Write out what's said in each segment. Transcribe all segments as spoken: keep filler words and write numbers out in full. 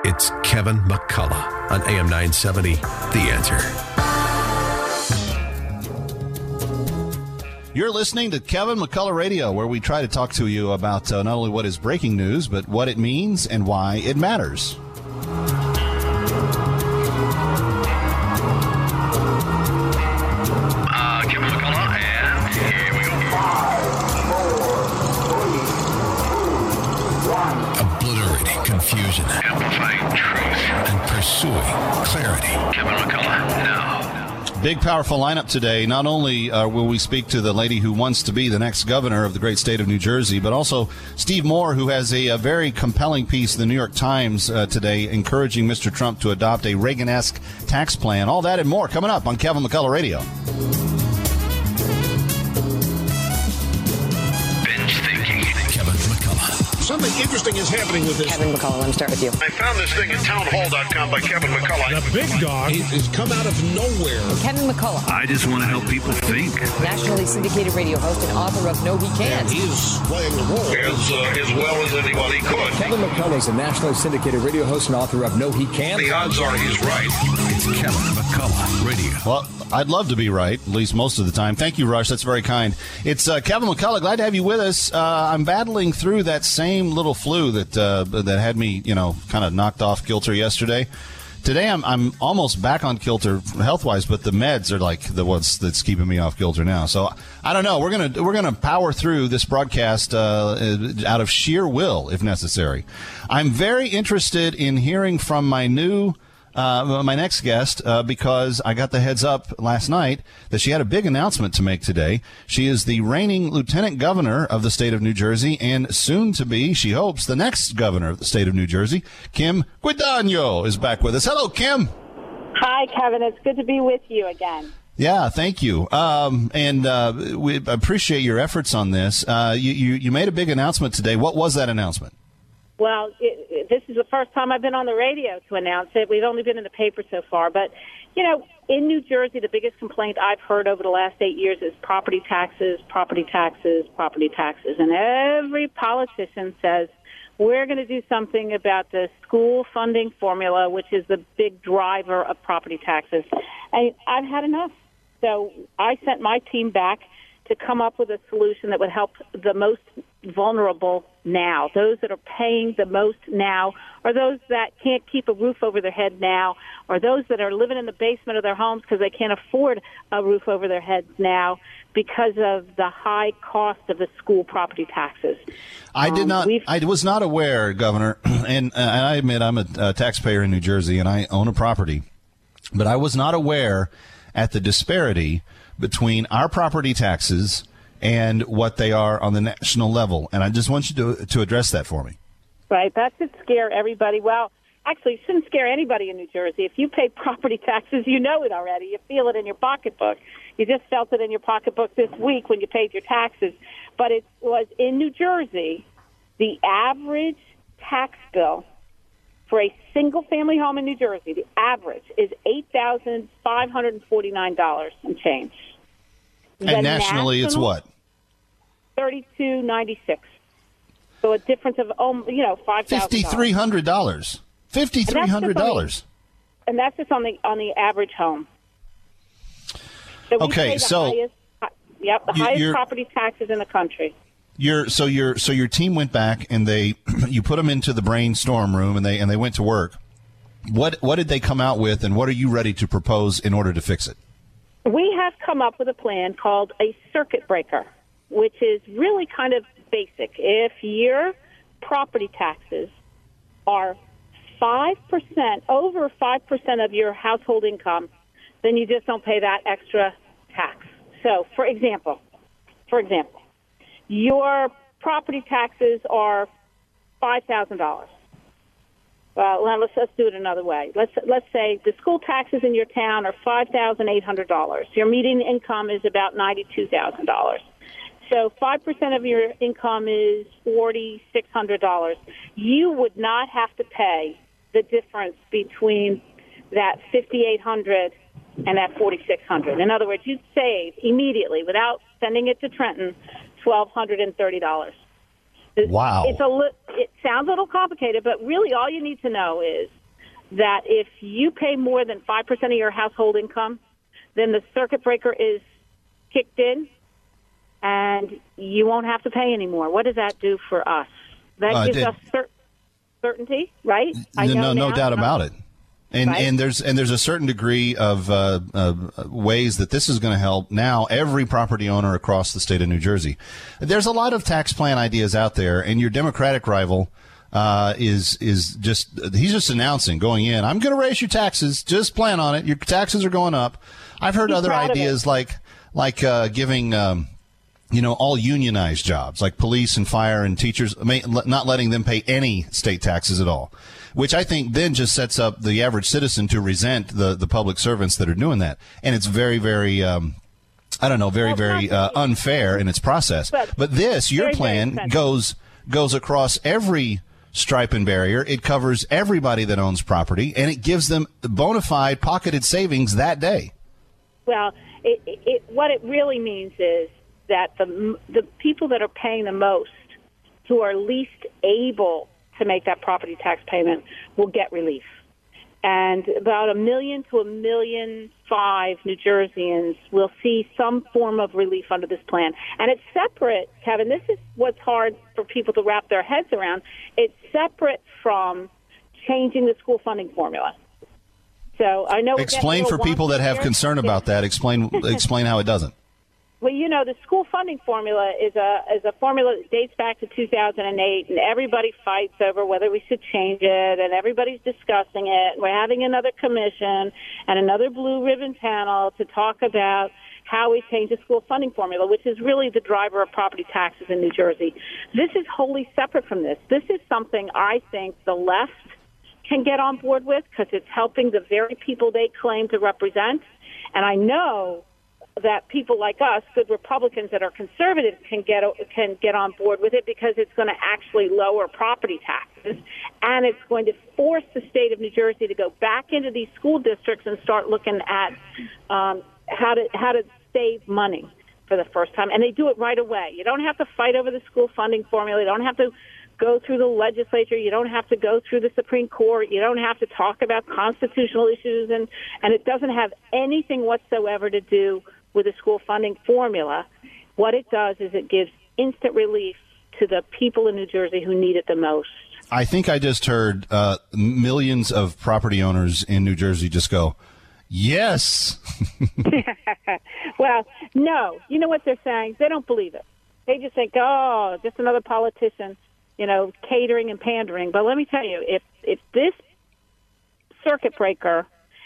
It's Kevin McCullough on A M nine seventy, The Answer. You're listening to Kevin McCullough Radio, where we try to talk to you about uh, not only what is breaking news, but what it means and why it matters. Uh, Kevin McCullough, and here we go. Five, four, three, two, one. Obliterating confusion. Amplifying truth. And pursuing clarity. Kevin McCullough, now. Big, powerful lineup today. Not only uh, will we speak to the lady who wants to be the next governor of the great state of New Jersey, but also Steve Moore, who has a, a very compelling piece in the New York Times uh, today encouraging Mister Trump to adopt a Reagan-esque tax plan. All that and more coming up on Kevin McCullough Radio. Binge thinking. Kevin McCullough. Something interesting is happening with this. Kevin McCullough, let me start with you. I found this thing at townhall dot com by Kevin McCullough. The big dog has come out of nowhere. Kevin McCullough, I just want to help people think. nationally syndicated radio host and author of No He Can't. He is playing the role as, uh, as well as anybody could. Kevin McCullough is a nationally syndicated radio host and author of No He Can't. The odds are he's right. It's Kevin McCullough Radio. Well, I'd love to be right, at least most of the time. Thank you, Rush. That's very kind. It's uh, Kevin McCullough. Glad to have you with us. Uh, I'm battling through that same little flu that uh, that had me, you know, kind of knocked off kilter yesterday. Today, I'm I'm almost back on kilter health-wise, but the meds are like the ones that's keeping me off kilter now. So I don't know. We're gonna we're gonna power through this broadcast uh, out of sheer will, if necessary. I'm very interested in hearing from my new. Uh, my next guest, uh, because I got the heads up last night that she had a big announcement to make today. She is the reigning lieutenant governor of the state of New Jersey and soon to be, she hopes, the next governor of the state of New Jersey. Kim Guadagno is back with us. Hello, Kim. Hi, Kevin. It's good to be with you again. Yeah, thank you. Um, and uh, we appreciate your efforts on this. Uh, you, you, you made a big announcement today. What was that announcement? Well, it, it, this is the first time I've been on the radio to announce it. We've only been in the paper so far. But, you know, in New Jersey, the biggest complaint I've heard over the last eight years is property taxes, property taxes, property taxes. And every politician says, we're going to do something about the school funding formula, which is the big driver of property taxes. And I've had enough. So I sent my team back to come up with a solution that would help the most vulnerable now. Those that are paying the most now, or those that can't keep a roof over their head now, or those that are living in the basement of their homes because they can't afford a roof over their heads now because of the high cost of the school property taxes. I did um, not. I was not aware, Governor, and, uh, and I admit I'm a, a taxpayer in New Jersey and I own a property, but I was not aware at the disparity between our property taxes and what they are on the national level. And I just want you to to address that for me. Right. That should scare everybody. Well, actually, it shouldn't scare anybody in New Jersey. If you pay property taxes, you know it already. You feel it in your pocketbook. You just felt it in your pocketbook this week when you paid your taxes. But it was in New Jersey, the average tax bill for a single-family home in New Jersey, the average is eight thousand five hundred forty-nine dollars and change. And The nationally, it's what? thirty-two ninety-six. So a difference of, um, you know, five thousand dollars. Fifty-three hundred dollars. Fifty-three hundred dollars. And that's just on the on the average home. So we Okay, pay the so highest, yep, the you- highest you're- property taxes in the country. Your so your so your team went back and they you put them into the brainstorm room and they and they went to work. What what did they come out with, and what are you ready to propose in order to fix it? We have come up with a plan called a circuit breaker, which is really kind of basic. If your property taxes are five percent, over five percent of your household income, then you just don't pay that extra tax. So, for example, for example, your property taxes are five thousand dollars. Well, now let's let's do it another way. Let's let's say the school taxes in your town are five thousand eight hundred dollars. Your median income is about ninety-two thousand dollars. So five percent of your income is forty-six hundred dollars. You would not have to pay the difference between that fifty-eight hundred dollars and that forty-six hundred dollars. In other words, you'd save immediately, without sending it to Trenton, one thousand two hundred thirty dollars. It- Wow. It's a li- it sounds a little complicated, but really all you need to know is that if you pay more than five percent of your household income, then the circuit breaker is kicked in, and you won't have to pay anymore. What does that do for us? That Uh, gives it- us cer- certainty, right? I no, know no, no now. doubt about it. And Right. and there's and there's a certain degree of uh, uh, ways that this is going to help now every property owner across the state of New Jersey. There's a lot of tax plan ideas out there, and your Democratic rival uh, is is just he's just announcing going in. I'm going to raise your taxes. Just plan on it. Your taxes are going up. I've heard He's other proud of ideas it. like like uh, giving. Um, you know, all unionized jobs like police and fire and teachers, may, not letting them pay any state taxes at all, which I think then just sets up the average citizen to resent the, the public servants that are doing that. And it's very, very, um, I don't know, very, Well, very uh, unfair in its process. But But this, your very, very plan expensive. goes goes across every stripe and barrier. It covers everybody that owns property, and it gives them bona fide pocketed savings that day. Well, it, it, what it really means is that the the people that are paying the most, who are least able to make that property tax payment, will get relief. And about a million to a million five New Jerseyans will see some form of relief under this plan. And it's separate, Kevin. This is what's hard for people to wrap their heads around. It's separate from changing the school funding formula. So I know we're getting Explain a for little people that wonky have here. concern about that. Explain explain how it doesn't. Well, you know, the school funding formula is a is a formula that dates back to two thousand eight, and everybody fights over whether we should change it, and everybody's discussing it. We're having another commission and another blue ribbon panel to talk about how we change the school funding formula, which is really the driver of property taxes in New Jersey. This is wholly separate from this. This is something I think the left can get on board with because it's helping the very people they claim to represent. And I know that people like us, good Republicans that are conservative, can get can get on board with it because it's going to actually lower property taxes, and it's going to force the state of New Jersey to go back into these school districts and start looking at um, how to how to save money for the first time. And they do it right away. You don't have to fight over the school funding formula. You don't have to go through the legislature. You don't have to go through the Supreme Court. You don't have to talk about constitutional issues, and, and it doesn't have anything whatsoever to do with the school funding formula. What it does is it gives instant relief to the people in New Jersey who need it the most. I think I just heard uh, millions of property owners in New Jersey just go, yes. Well, no. You know what they're saying? They don't believe it. They just think, oh, just another politician, you know, catering and pandering. But let me tell you, if if this circuit breaker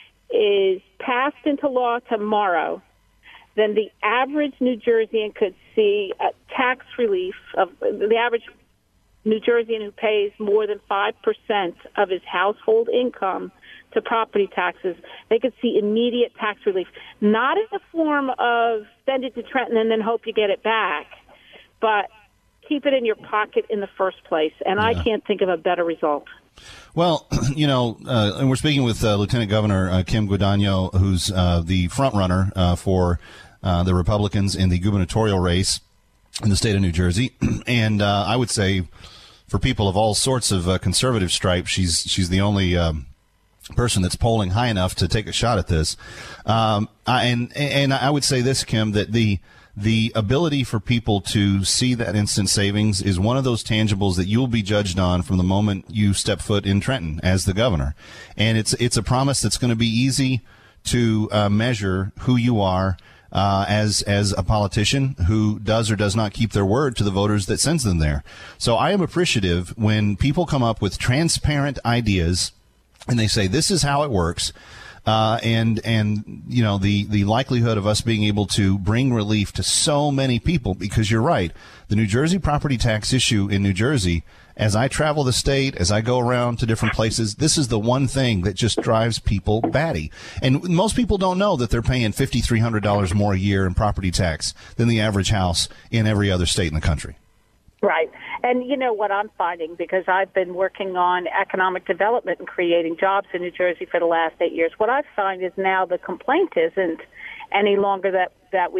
is passed into law tomorrow, then the average New Jerseyan could see a tax relief of the average New Jerseyan who pays more than five percent of his household income to property taxes. They could see immediate tax relief, not in the form of send it to Trenton and then hope you get it back, but keep it in your pocket in the first place. And yeah. I can't think of a better result. Well, you know, uh, and we're speaking with uh, Lieutenant Governor uh, Kim Guadagno, who's uh, the front runner uh, for uh, the Republicans in the gubernatorial race in the state of New Jersey. And uh, I would say for people of all sorts of uh, conservative stripes, she's she's the only um, person that's polling high enough to take a shot at this. Um, I, and and I would say this, Kim, that the The ability for people to see that instant savings is one of those tangibles that you'll be judged on from the moment you step foot in Trenton as the governor. And it's it's a promise that's going to be easy to uh, measure who you are uh, as as a politician who does or does not keep their word to the voters that sends them there. So I am appreciative when people come up with transparent ideas and they say, this is how it works. Uh, and, and, you know, the, the likelihood of us being able to bring relief to so many people, because you're right, the New Jersey property tax issue in New Jersey, as I travel the state, as I go around to different places, this is the one thing that just drives people batty. And most people don't know that they're paying five thousand three hundred dollars more a year in property tax than the average house in every other state in the country. Right. And you know what I'm finding, because I've been working on economic development and creating jobs in New Jersey for the last eight years, what I find is now the complaint isn't any longer that, that we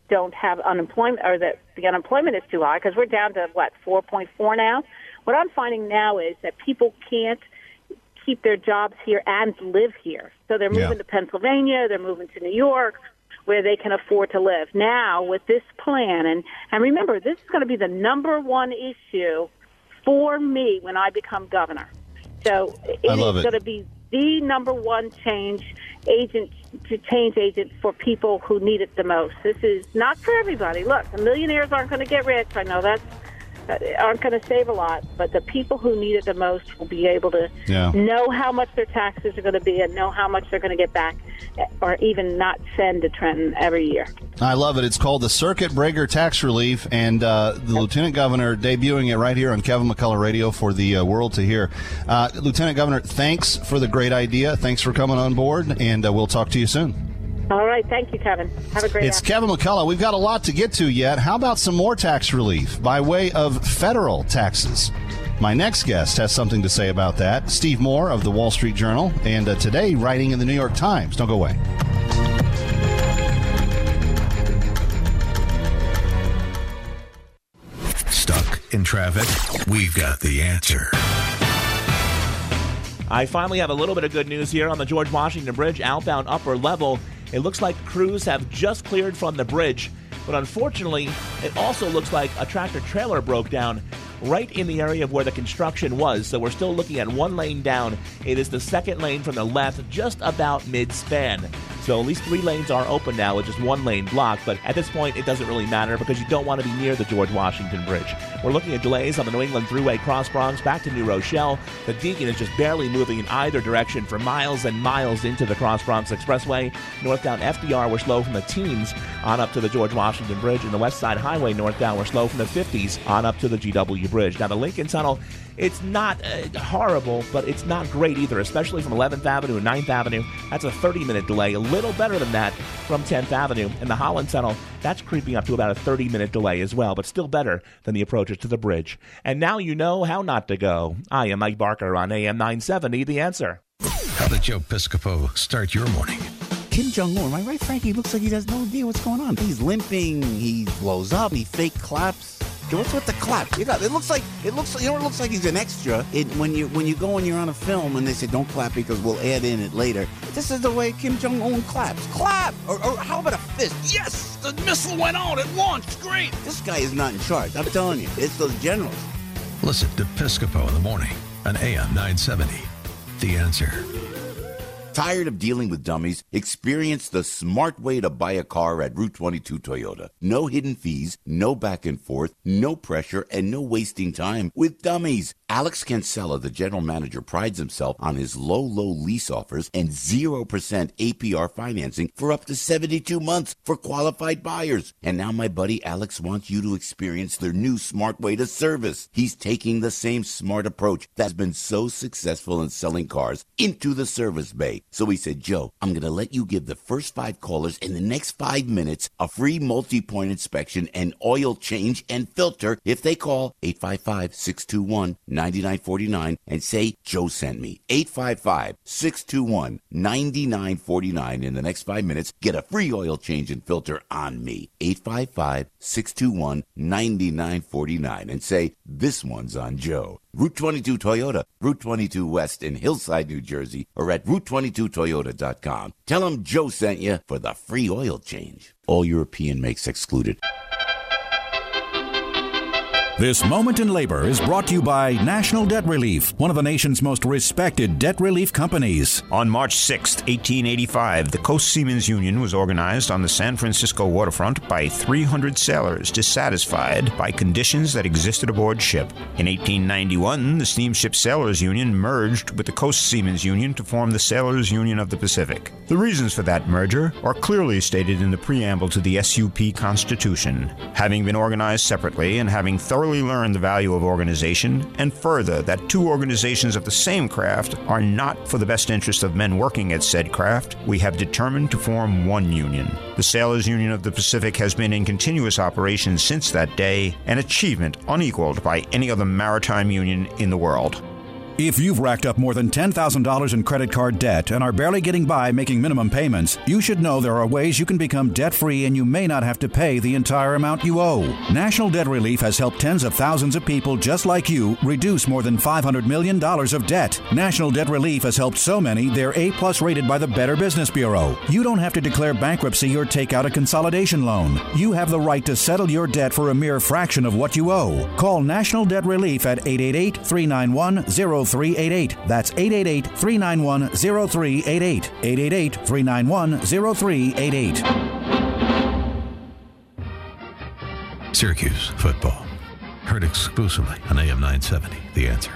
don't have unemployment, or that the unemployment is too high, because we're down to, what, four point four now? What I'm finding now is that people can't keep their jobs here and live here. So they're moving Yeah. to Pennsylvania, they're moving to New York, where they can afford to live. Now, with this plan, and, and remember, this is going to be the number one issue for me when I become governor. So it I love is it. going to be the number one change agent, to change agent for people who need it the most. This is not for everybody. Look, the millionaires aren't going to get rich. I know that's aren't going to save a lot, but the people who need it the most will be able to Yeah. know how much their taxes are going to be and know how much they're going to get back, or even not send to Trenton every year. I love it. It's called the Circuit Breaker Tax Relief, and uh, the Lieutenant Governor debuting it right here on Kevin McCullough Radio for the uh, world to hear. Uh, Lieutenant Governor, thanks for the great idea. Thanks for coming on board, and uh, we'll talk to you soon. All right. Thank you, Kevin. Have a great It's afternoon. Kevin McCullough. We've got a lot to get to yet. How about some more tax relief by way of federal taxes? My next guest has something to say about that. Steve Moore of the Wall Street Journal, and uh, today writing in the New York Times. Don't go away. Stuck in traffic? We've got the answer. I finally have a little bit of good news here on the George Washington Bridge, outbound upper level. It looks like crews have just cleared from the bridge, but unfortunately, it also looks like a tractor-trailer broke down right in the area of where the construction was, so we're still looking at one lane down. It is the second lane from the left, just about mid-span. So at least three lanes are open now with just one lane blocked, but at this point it doesn't really matter because you don't want to be near the George Washington Bridge. We're looking at delays on the New England Thruway Cross Bronx back to New Rochelle. The Deacon is just barely moving in either direction for miles and miles into the Cross Bronx Expressway. Northbound F D R, we're slow from the teens on up to the George Washington Bridge, and the West Side Highway northbound, we're slow from the fifties on up to the G W Bridge. Now the Lincoln Tunnel, it's not uh, horrible, but it's not great either, especially from eleventh Avenue and ninth Avenue. That's a thirty-minute delay, a little better than that from tenth Avenue. And the Holland Tunnel, that's creeping up to about a thirty-minute delay as well, but still better than the approaches to the bridge. And now you know how not to go. I am Mike Barker on A M nine seventy, The Answer. How did Joe Piscopo start your morning? Kim Jong-un, am I right, Frankie? Looks like he has no idea what's going on. He's limping, he blows up, he fake claps. What's with the clap? You got, it looks like it looks. You know, it looks like he's an extra. It, when you when you go and you're on a film and they say don't clap because we'll add in it later. This is the way Kim Jong Un claps. Clap, or, or how about a fist? Yes, the missile went out. It launched. Great. This guy is not in charge. I'm telling you, it's those generals. Listen to Piscopo in the morning on A M nine seventy. The Answer. Tired of dealing with dummies? Experience the smart way to buy a car at Route twenty-two Toyota. No hidden fees, no back and forth, no pressure, and no wasting time with dummies. Alex Cancella, the general manager, prides himself on his low, low lease offers and zero percent A P R financing for up to seventy-two months for qualified buyers. And now my buddy Alex wants you to experience their new smart way to service. He's taking the same smart approach that's been so successful in selling cars into the service bay. So he said, Joe, I'm going to let you give the first five callers in the next five minutes a free multi-point inspection and oil change and filter if they call eight five five, six two one, nine nine four nine and say Joe sent me. eight five five, six two one, nine nine four nine. In the next five minutes, get a free oil change and filter on me. eight five five, six two one, nine nine four nine and say, this one's on Joe. Route twenty-two Toyota, Route twenty-two West in Hillside, New Jersey, or at route twenty-two toyota dot com. Tell them Joe sent you for the free oil change. All European makes excluded. This Moment in Labor is brought to you by National Debt Relief, one of the nation's most respected debt relief companies. On March sixth, eighteen eighty-five, the Coast Seamen's Union was organized on the San Francisco waterfront by three hundred sailors dissatisfied by conditions that existed aboard ship. In eighteen ninety-one, the Steamship Sailors Union merged with the Coast Seamen's Union to form the Sailors Union of the Pacific. The reasons for that merger are clearly stated in the preamble to the S U P Constitution. Having been organized separately and having thoroughly learned the value of organization, and further that two organizations of the same craft are not for the best interest of men working at said craft, we have determined to form one union. The Sailors Union of the Pacific has been in continuous operation since that day, an achievement unequaled by any other maritime union in the world. If you've racked up more than ten thousand dollars in credit card debt and are barely getting by making minimum payments, you should know there are ways you can become debt-free and you may not have to pay the entire amount you owe. National Debt Relief has helped tens of thousands of people just like you reduce more than five hundred million dollars of debt. National Debt Relief has helped so many they're A-plus rated by the Better Business Bureau. You don't have to declare bankruptcy or take out a consolidation loan. You have the right to settle your debt for a mere fraction of what you owe. Call National Debt Relief at eight eight eight, three nine one, zero three eight eight. That's eight eight eight, three nine one, zero three eight eight. eight eight eight, three nine one, zero three eight eight. Syracuse football. Heard exclusively on A M nine seventy. The Answer.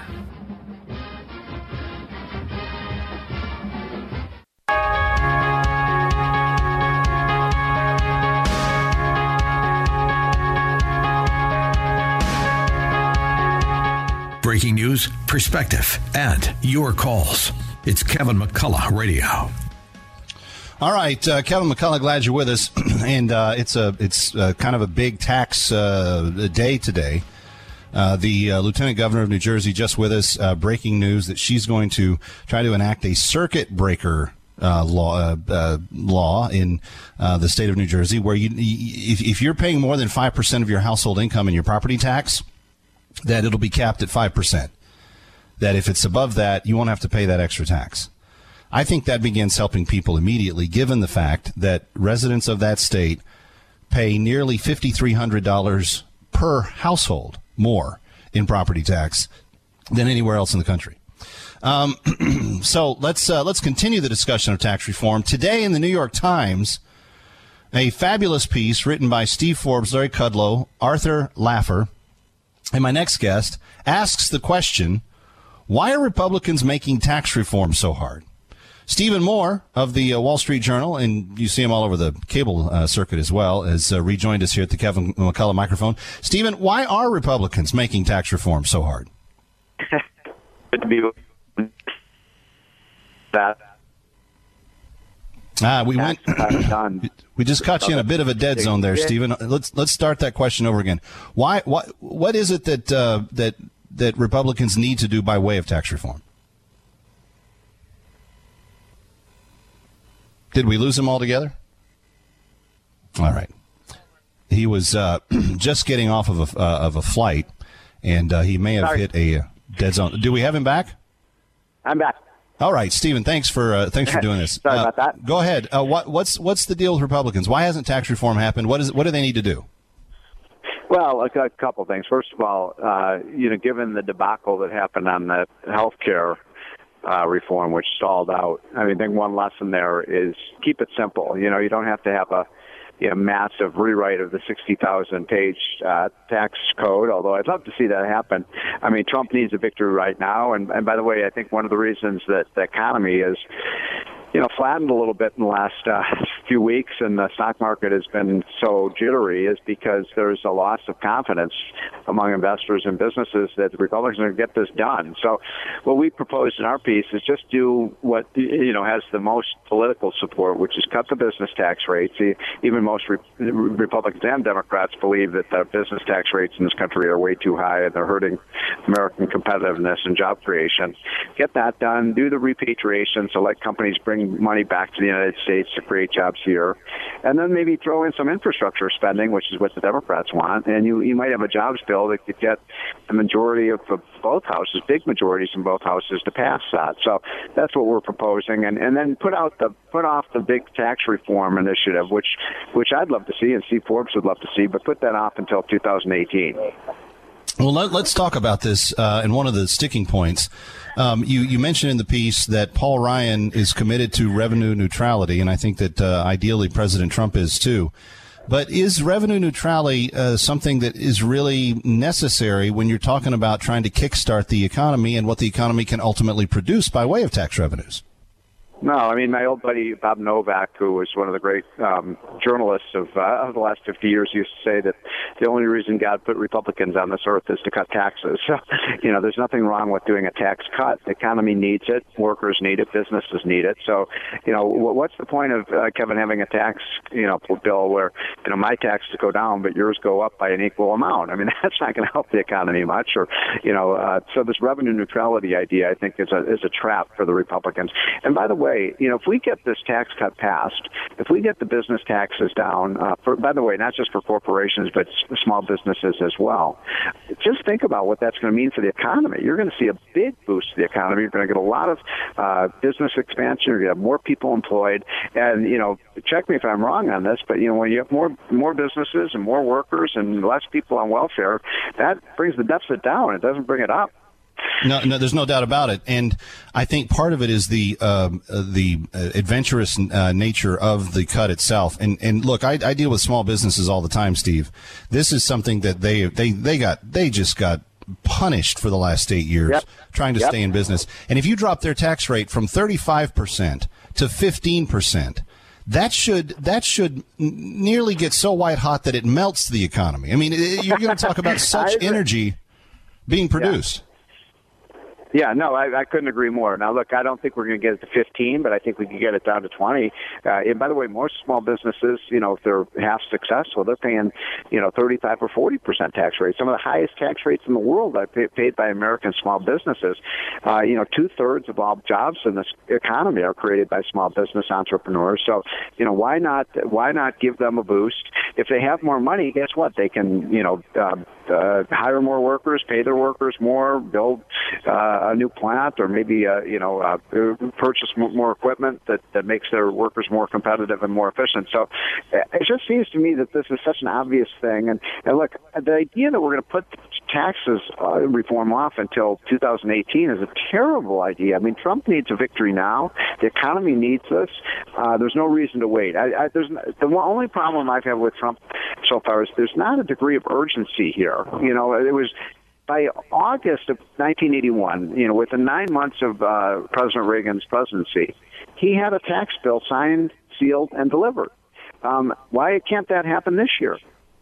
Breaking news, perspective, and your calls. It's Kevin McCullough Radio. All right, uh, Kevin McCullough, glad you're with us. and uh, it's a it's uh, kind of a big tax uh, day today. Uh, the uh, Lieutenant Governor of New Jersey just with us. Uh, breaking news that she's going to try to enact a circuit breaker uh, law uh, uh, law in uh, the state of New Jersey, where you if, if you're paying more than five percent of your household income in your property tax, that it'll be capped at five percent. That if it's above that, you won't have to pay that extra tax. I think that begins helping people immediately, given the fact that residents of that state pay nearly five thousand three hundred dollars per household more in property tax than anywhere else in the country. Um, so let's uh, let's continue the discussion of tax reform. Today in the New York Times, a fabulous piece written by Steve Forbes, Larry Kudlow, Arthur Laffer, and my next guest asks the question, why are Republicans making tax reform so hard? Stephen Moore of the uh, Wall Street Journal, and you see him all over the cable uh, circuit as well, has uh, rejoined us here at the Kevin McCullough microphone. Stephen, why are Republicans making tax reform so hard? Good to be that. Ah, we went. We just caught you in a bit of a dead zone there, Stephen. Let's let's start that question over again. Why? What? What is it that uh, that that Republicans need to do by way of tax reform? Did we lose him altogether? All right. He was uh, just getting off of a uh, of a flight, and uh, he may have Sorry. hit a dead zone. Do we have him back? I'm back. All right, Stephen. Thanks for uh, thanks for doing this. Sorry uh, about that. Go ahead. Uh, what, what's what's the deal with Republicans? Why hasn't tax reform happened? What is what do they need to do? Well, a, a couple things. First of all, uh, you know, given the debacle that happened on the health care uh, reform, which stalled out, I mean, I think one lesson there is keep it simple. You know, you don't have to have a you know, massive rewrite of the sixty thousand page uh, tax code, although I'd love to see that happen. I mean, Trump needs a victory right now. And, and by the way, I think one of the reasons that the economy is, you know, flattened a little bit in the last uh, few weeks and the stock market has been so jittery is because there's a loss of confidence among investors and businesses that the Republicans are going to get this done. So what we proposed in our piece is just do what, you know, has the most political support, which is cut the business tax rates. Even most re- Republicans and Democrats believe that the business tax rates in this country are way too high and they're hurting American competitiveness and job creation. Get that done. Do the repatriation, so let companies bring money back to the United States to create jobs here, and then maybe throw in some infrastructure spending, which is what the Democrats want, and you, you might have a jobs bill that could get a majority of both houses, big majorities in both houses, to pass that. So that's what we're proposing, and, and then put out the put off the big tax reform initiative, which which I'd love to see, and Steve Forbes would love to see, but put that off until two thousand eighteen. Well, let, let's talk about this. Uh, and one of the sticking points, um, you, you mentioned in the piece that Paul Ryan is committed to revenue neutrality, and I think that uh, ideally President Trump is too. But is revenue neutrality uh, something that is really necessary when you're talking about trying to kickstart the economy and what the economy can ultimately produce by way of tax revenues? No, I mean, my old buddy Bob Novak, who was one of the great um, journalists of, uh, of the last fifty years, used to say that the only reason God put Republicans on this earth is to cut taxes. So, you know, there's nothing wrong with doing a tax cut. The economy needs it. Workers need it. Businesses need it. So, you know, what's the point of, uh, Kevin, having a tax, you know, bill where, you know, my taxes go down, but yours go up by an equal amount? I mean, that's not going to help the economy much. Or, you know, uh, so this revenue neutrality idea, I think, is a, is a trap for the Republicans. And by the way, you know, if we get this tax cut passed, if we get the business taxes down, uh, for, by the way, not just for corporations, but s- small businesses as well, just think about what that's going to mean for the economy. You're going to see a big boost to the economy. You're going to get a lot of uh, business expansion. You're going to have more people employed. And, you know, check me if I'm wrong on this, but, you know, when you have more more businesses and more workers and less people on welfare, that brings the deficit down. It doesn't bring it up. No, no, there's no doubt about it, and I think part of it is the um, uh, the uh, adventurous uh, nature of the cut itself. And and look, I, I deal with small businesses all the time, Steve. This is something that they they they got they just got punished for the last eight years yep. trying to yep. stay in business. And if you drop their tax rate from thirty-five percent to fifteen percent. That should that should nearly get so white hot that it melts the economy. I mean, you're going to talk about such energy being produced. Yeah. Yeah, no, I, I couldn't agree more. Now, look, I don't think we're going to get it to fifteen, but I think we can get it down to twenty. Uh, and by the way, most small businesses, you know, if they're half successful, they're paying, you know, thirty-five or forty percent tax rates. Some of the highest tax rates in the world are pay, paid by American small businesses. Uh, you know, two-thirds of all jobs in this economy are created by small business entrepreneurs. So, you know, why not why not give them a boost? If they have more money, guess what? They can, you know, uh, uh, hire more workers, pay their workers more, build uh, a new plant, or maybe uh, you know uh, purchase more equipment that, that makes their workers more competitive and more efficient. So it just seems to me that this is such an obvious thing. And, and look, the idea that we're going to put taxes uh, reform off until two thousand eighteen is a terrible idea. I mean, Trump needs a victory now. The economy needs this. Uh, there's no reason to wait. I, I, there's the only problem I've had with Trump so far is there's not a degree of urgency here. You know, it was. By August of nineteen eighty-one, you know, within nine months of uh, President Reagan's presidency, he had a tax bill signed, sealed, and delivered. Um, why can't that happen this year?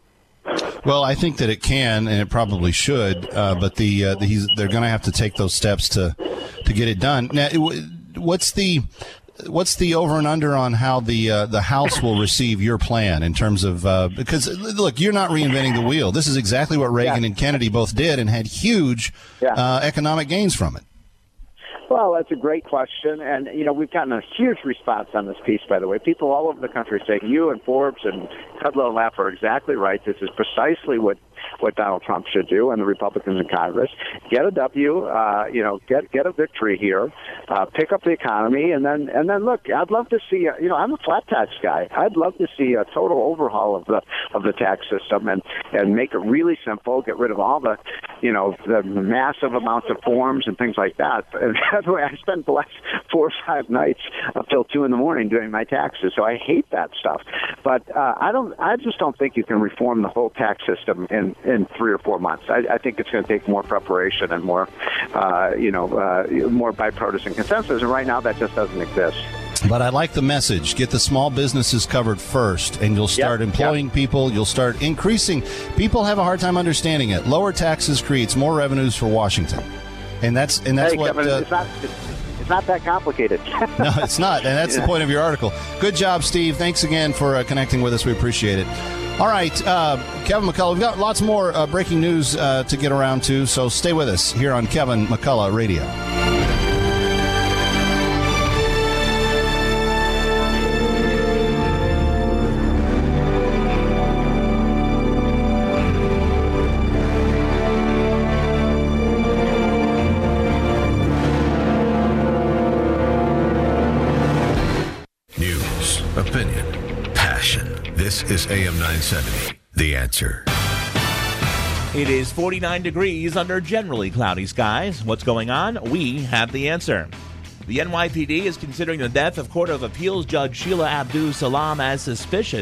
Well, I think that it can, and it probably should, uh, but the, uh, the he's, they're going to have to take those steps to to get it done. Now, it, what's the what's the over and under on how the uh, the House will receive your plan in terms of uh, because look, you're not reinventing the wheel. This is exactly what Reagan yeah. and Kennedy both did and had huge yeah. uh, economic gains from it. Well, that's a great question, and you know we've gotten a huge response on this piece. By the way, people all over the country say you and Forbes and Kudlow and Lapp are exactly right. This is precisely what. what Donald Trump should do and the Republicans in Congress. Get a W, uh, you know, get get a victory here, uh, pick up the economy, and then and then look. I'd love to see. Uh, you know, I'm a flat tax guy. I'd love to see a total overhaul of the of the tax system and and make it really simple. Get rid of all the, you know, the massive amounts of forms and things like that. And by the way, I spent the last four or five nights until two in the morning doing my taxes, so I hate that stuff. But uh, I don't. I just don't think you can reform the whole tax system in. in three or four months. I, I think it's going to take more preparation and more, uh, you know, uh, more bipartisan consensus. And right now, that just doesn't exist. But I like the message. Get the small businesses covered first, and you'll start yep, employing yep. people. You'll start increasing. People have a hard time understanding it. Lower taxes creates more revenues for Washington, and that's and that's hey, what. Kevin, uh, it's not. It's, it's not that complicated. No, it's not, and that's yeah. the point of your article. Good job, Steve. Thanks again for uh, connecting with us. We appreciate it. All right, uh, Kevin McCullough, we've got lots more uh, breaking news uh, to get around to, so stay with us here on Kevin McCullough Radio. News, opinion, passion. This is A M nine seventy, The Answer. It is forty-nine degrees under generally cloudy skies. What's going on? We have the answer. The N Y P D is considering the death of Court of Appeals Judge Sheila Abdus Salam as suspicious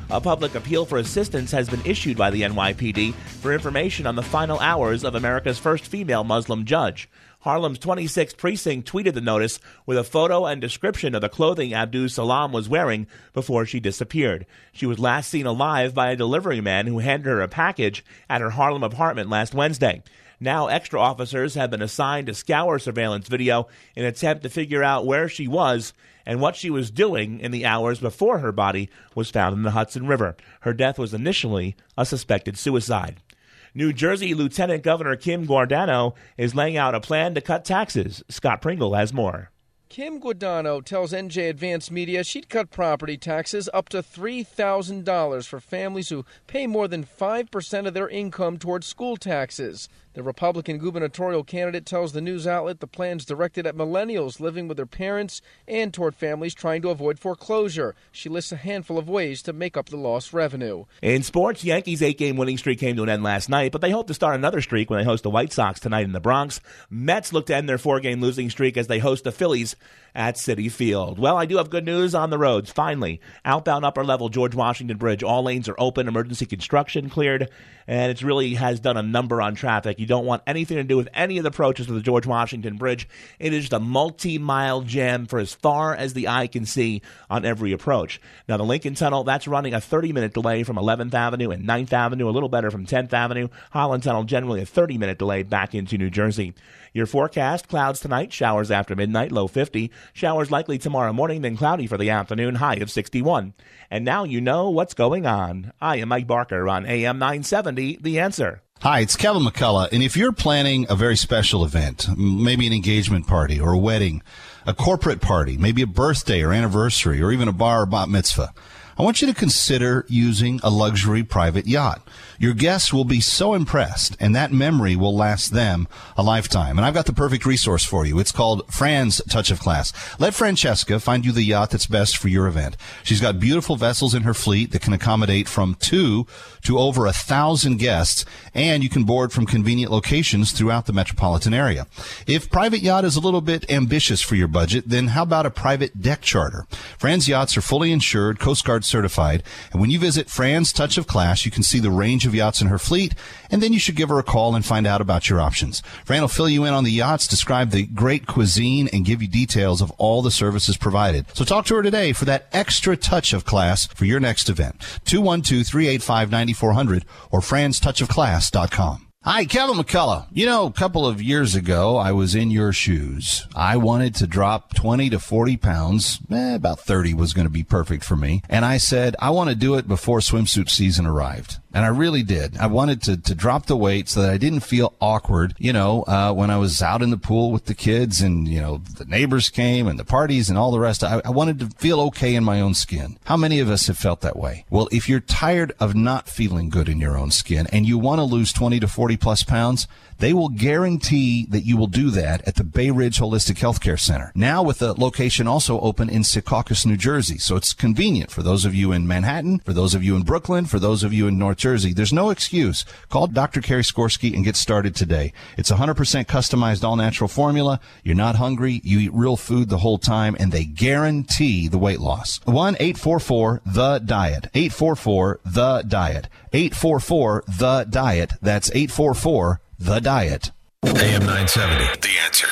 A public appeal for assistance has been issued by the N Y P D for information on the final hours of America's first female Muslim judge. Harlem's twenty-sixth precinct tweeted the notice with a photo and description of the clothing Abdus Salam was wearing before she disappeared. She was last seen alive by a delivery man who handed her a package at her Harlem apartment last Wednesday. Now extra officers have been assigned to scour surveillance video in an attempt to figure out where she was and what she was doing in the hours before her body was found in the Hudson River. Her death was initially a suspected suicide. New Jersey Lieutenant Governor Kim Guadagno is laying out a plan to cut taxes. Scott Pringle has more. Kim Guadagno tells N J Advance Media she'd cut property taxes up to three thousand dollars for families who pay more than five percent of their income towards school taxes. The Republican gubernatorial candidate tells the news outlet the plan's directed at millennials living with their parents and toward families trying to avoid foreclosure. She lists a handful of ways to make up the lost revenue. In sports, Yankees' eight-game winning streak came to an end last night, but they hope to start another streak when they host the White Sox tonight in the Bronx. Mets look to end their four-game losing streak as they host the Phillies at Citi Field. Well, I do have good news on the roads. Finally, outbound upper level George Washington Bridge, all lanes are open, emergency construction cleared, and it really has done a number on traffic. You don't want anything to do with any of the approaches to the George Washington Bridge. It is the multi-mile jam for as far as the eye can see on every approach. Now, the Lincoln Tunnel, that's running a thirty-minute delay from eleventh Avenue and ninth Avenue, a little better from tenth Avenue. Holland Tunnel, generally a thirty-minute delay back into New Jersey. Your forecast, clouds tonight, showers after midnight, low fifty. Showers likely tomorrow morning, then cloudy for the afternoon, high of sixty-one. And now you know what's going on. I am Mike Barker on A M nine seventy, The Answer. Hi, it's Kevin McCullough, and if you're planning a very special event, maybe an engagement party or a wedding, a corporate party, maybe a birthday or anniversary, or even a bar or bat mitzvah, I want you to consider using a luxury private yacht. Your guests will be so impressed, and that memory will last them a lifetime. And I've got the perfect resource for you. It's called Fran's Touch of Class. Let Francesca find you the yacht that's best for your event. She's got beautiful vessels in her fleet that can accommodate from two to over a thousand guests, and you can board from convenient locations throughout the metropolitan area. If private yacht is a little bit ambitious for your budget, then how about a private deck charter? Fran's yachts are fully insured, Coast Guard certified, and when you visit Fran's Touch of Class, you can see the range of yachts in her fleet, and then you should give her a call and find out about your options. Fran will fill you in on the yachts, describe the great cuisine, and give you details of all the services provided. So talk to her today for that extra touch of class for your next event. two one two, three eight five, nine four zero zero or frans touch of class dot com. Hi, Kevin McCullough. You know, a couple of years ago, I was in your shoes. I wanted to drop twenty to forty pounds. Eh, about thirty was going to be perfect for me. And I said, I want to do it before swimsuit season arrived. And I really did. I wanted to, to drop the weight so that I didn't feel awkward, you know, uh, when I was out in the pool with the kids and, you know, the neighbors came and the parties and all the rest. I, I wanted to feel okay in my own skin. How many of us have felt that way? Well, if you're tired of not feeling good in your own skin and you want to lose twenty to forty plus pounds, they will guarantee that you will do that at the Bay Ridge Holistic Healthcare Center. Now with the location also open in Secaucus, New Jersey. So it's convenient for those of you in Manhattan, for those of you in Brooklyn, for those of you in North Jersey. There's no excuse. Call Doctor Kerry Skorsky and get started today. It's one hundred percent customized all-natural formula. You're not hungry. You eat real food the whole time, and they guarantee the weight loss. one eight four four the diet. eight four four the diet. eight four four the diet. That's eight four four the diet. A M nine seventy, The Answer.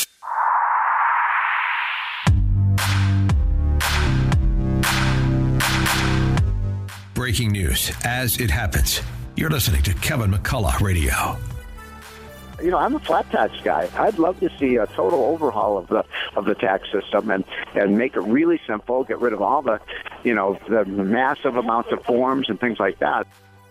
Breaking news as it happens. You're listening to Kevin McCullough Radio. You know, I'm a flat tax guy. I'd love to see a total overhaul of the of the tax system and, and make it really simple, get rid of all the, you know, the massive amounts of forms and things like that.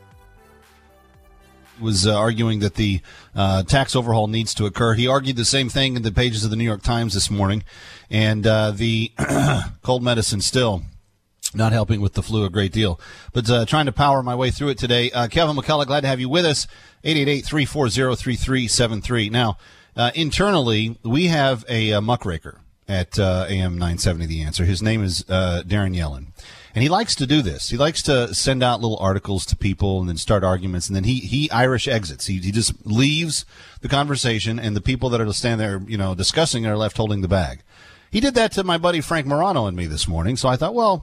Was uh, arguing that the uh, tax overhaul needs to occur. He argued the same thing in the pages of the New York Times this morning, and uh, the cold medicine still not helping with the flu a great deal. But uh, trying to power my way through it today. Uh, Kevin McCullough, glad to have you with us. eight eight eight, three four zero, three three seven three. Now, uh, internally, we have a, a muckraker at uh, A M nine seventy The Answer. His name is uh, Darren Yellen. And he likes to do this. He likes to send out little articles to people and then start arguments, and then he, he Irish exits. He, he just leaves the conversation, and the people that are stand there, you know, discussing are left holding the bag. He did that to my buddy Frank Morano and me this morning, so I thought, well,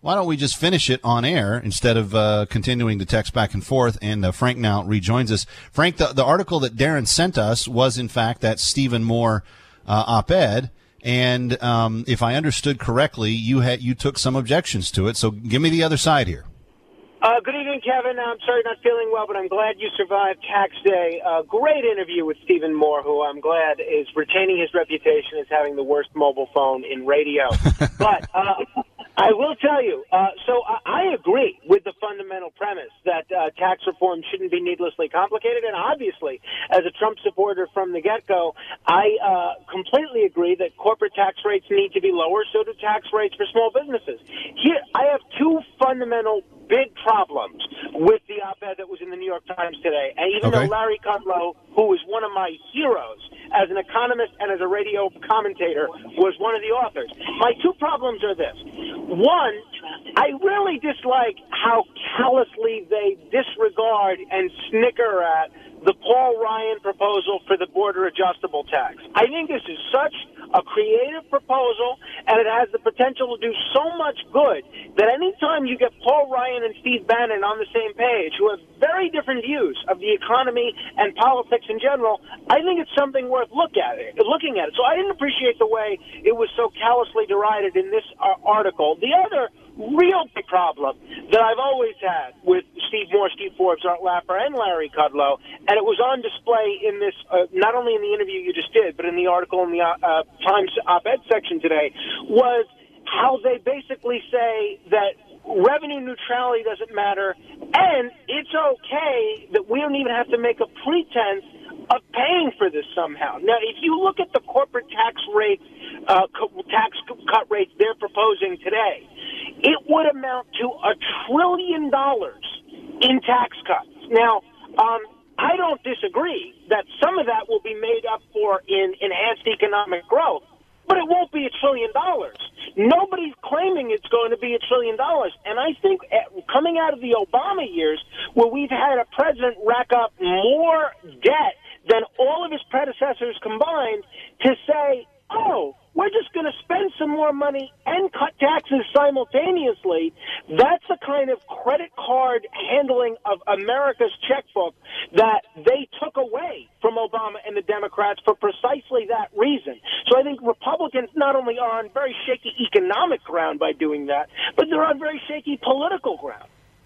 why don't we just finish it on air instead of uh, continuing to text back and forth? And uh, Frank now rejoins us. Frank, the, the article that Darren sent us was, in fact, that Stephen Moore uh, op-ed. And um, if I understood correctly, you had you took some objections to it. So give me the other side here. Uh, good evening, Kevin. I'm sorry not feeling well, but I'm glad you survived tax day. Uh, great interview with Stephen Moore, who I'm glad is retaining his reputation as having the worst mobile phone in radio. But uh, I will tell you, uh, so I, I agree with the fundamental premise that uh, tax reform shouldn't be needlessly complicated. And obviously, as a Trump supporter from the get-go, I uh, completely agree that corporate tax rates need to be lower, so do tax rates for small businesses. Here, I have two fundamental big problems with the op-ed that was in the New York Times today. And even Okay. though Larry Kudlow, who is one of my heroes as an economist and as a radio commentator, was one of the authors, my two problems are this. One, I really dislike how callously they disregard and snicker at the Paul Ryan proposal for the border adjustable tax. I think this is such a creative proposal, and it has the potential to do so much good that anytime you get Paul Ryan and Steve Bannon on the same page, who have very different views of the economy and politics in general, I think it's something worth look at it, looking at it. So I didn't appreciate the way it was so callously derided in this uh, article. The other real big problem that I've always had with Steve Moore, Steve Forbes, Art Laffer, and Larry Kudlow, and it was on display in this, uh, not only in the interview you just did, but in the article in the uh, uh, Times op-ed section today, was how they basically say that revenue neutrality doesn't matter, and it's okay that we don't even have to make a pretense of paying for this somehow. Now, if you look at the corporate tax rates, uh, tax cut rates they're proposing today, it would amount to a trillion dollars in tax cuts. Now, um, I don't disagree that some of that will be made up for in enhanced economic growth, but it won't be a trillion dollars. Nobody's claiming it's going to be a trillion dollars. And I think coming out of the Obama years, where we've had a president rack up more debt than all of his predecessors combined, to say, oh, we're just going to spend some more money and cut taxes simultaneously, that's the kind of credit card handling of America's checkbook that they took away from Obama and the Democrats for precisely that reason. So I think Republicans not only are on very shaky economic ground by doing that, but they're on very shaky political ground.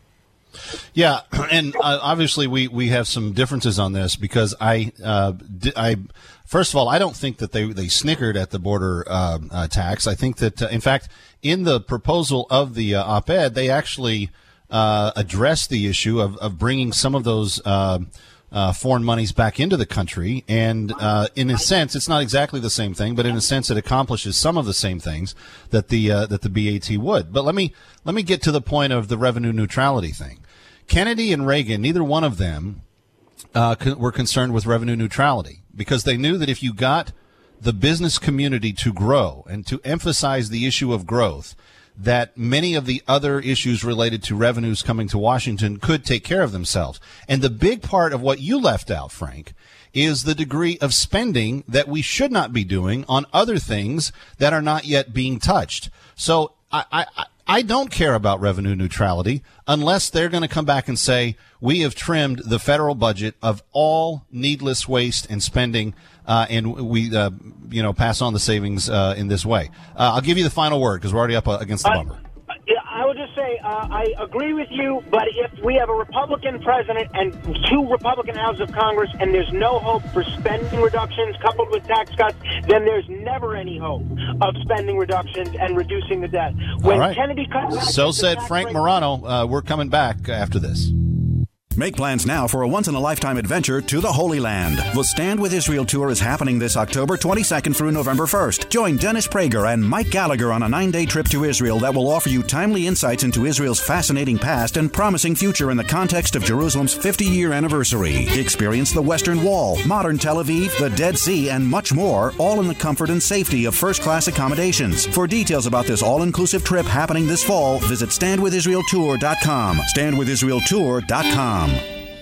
Yeah, and uh, obviously we, we have some differences on this because I uh, I first of all I don't think that they they snickered at the border uh, uh, tax. I think that uh, in fact in the proposal of the uh, op-ed they actually uh, addressed the issue of, of bringing some of those uh, uh, foreign monies back into the country, and uh, in a sense it's not exactly the same thing, but in a sense it accomplishes some of the same things that the uh, that the B A T would. But let me let me get to the point of the revenue neutrality thing. Kennedy and Reagan, neither one of them uh, co- were concerned with revenue neutrality because they knew that if you got the business community to grow and to emphasize the issue of growth, that many of the other issues related to revenues coming to Washington could take care of themselves. And the big part of what you left out, Frank, is the degree of spending that we should not be doing on other things that are not yet being touched. So I, I, I don't care about revenue neutrality unless they're going to come back and say, we have trimmed the federal budget of all needless waste and spending, uh, and we, uh, you know, pass on the savings uh, in this way. Uh, I'll give you the final word because we're already up uh, against the bumper. Yeah, I would just say uh, I agree with you, but if we have a Republican president and two Republican houses of Congress and there's no hope for spending reductions coupled with tax cuts, then there's never any hope of spending reductions and reducing the debt. When All right. Kennedy cut So said Frank Morano. Uh, we're coming back after this. Make plans now for a once-in-a-lifetime adventure to the Holy Land. The Stand With Israel Tour is happening this October twenty-second through November first. Join Dennis Prager and Mike Gallagher on a nine-day trip to Israel that will offer you timely insights into Israel's fascinating past and promising future in the context of Jerusalem's fifty-year anniversary. Experience the Western Wall, modern Tel Aviv, the Dead Sea, and much more, all in the comfort and safety of first-class accommodations. For details about this all-inclusive trip happening this fall, visit stand with israel tour dot com. stand with israel tour dot com.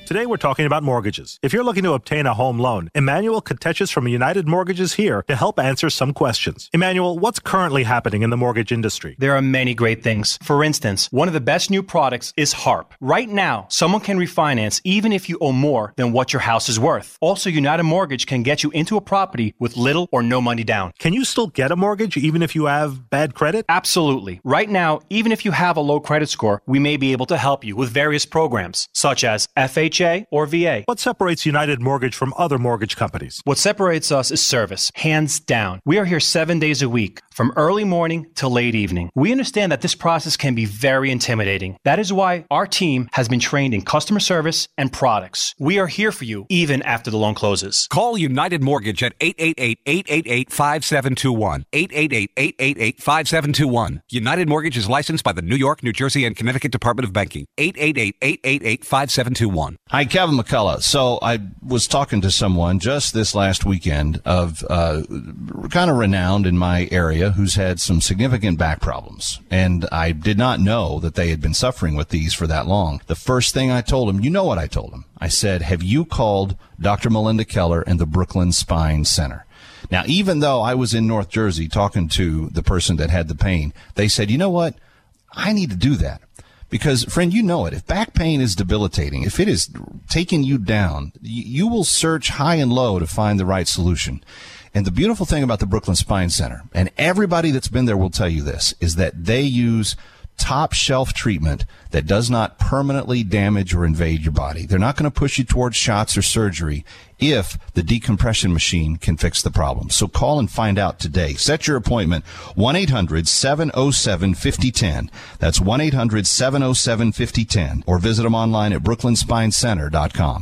Today we're talking about mortgages. If you're looking to obtain a home loan, Emmanuel Kateches from United Mortgage is here to help answer some questions. Emmanuel, what's currently happening in the mortgage industry? There are many great things. For instance, one of the best new products is HARP. Right now, someone can refinance even if you owe more than what your house is worth. Also, United Mortgage can get you into a property with little or no money down. Can you still get a mortgage even if you have bad credit? Absolutely. Right now, even if you have a low credit score, we may be able to help you with various programs, such as F H A or V A. What separates United Mortgage from other mortgage companies? What separates us is service, hands down. We are here seven days a week, from early morning to late evening. We understand that this process can be very intimidating. That is why our team has been trained in customer service and products. We are here for you even after the loan closes. Call United Mortgage at eight eight eight, eight eight eight, five seven two one. eight eight eight, eight eight eight, five seven two one. United Mortgage is licensed by the New York, New Jersey, and Connecticut Department of Banking. eight eight eight, eight eight eight, five seven two one. Hi, Kevin McCullough. So I was talking to someone just this last weekend of uh, kind of renowned in my area who's had some significant back problems. And I did not know that they had been suffering with these for that long. The first thing I told him, you know what I told him? I said, have you called Doctor Melinda Keller and the Brooklyn Spine Center? Now, even though I was in North Jersey talking to the person that had the pain, they said, you know what? I need to do that. Because, friend, you know it. If back pain is debilitating, if it is taking you down, you will search high and low to find the right solution. And the beautiful thing about the Brooklyn Spine Center, and everybody that's been there will tell you this, is that they use top shelf treatment that does not permanently damage or invade your body. They're not going to push you towards shots or surgery if the decompression machine can fix the problem. So call and find out today. Set your appointment, one eight hundred, seven oh seven, five oh one oh. That's one eight hundred, seven oh seven, five oh one oh. Or visit them online at brooklyn spine center dot com.